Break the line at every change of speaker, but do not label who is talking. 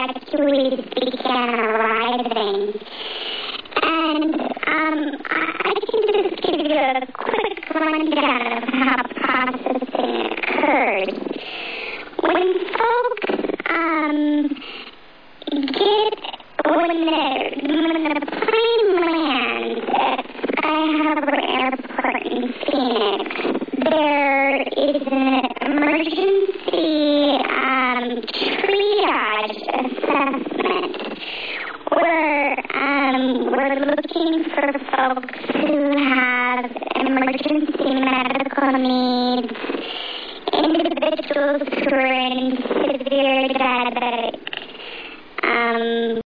evacuees began arriving. And I can just give you a quick rundown of how processing occurs. When folks when the plane lands at Sky Harbor Airport in Phoenix, there is an emergency triage assessment where we're looking for folks who have emergency medical needs, individuals who are in severe diabetic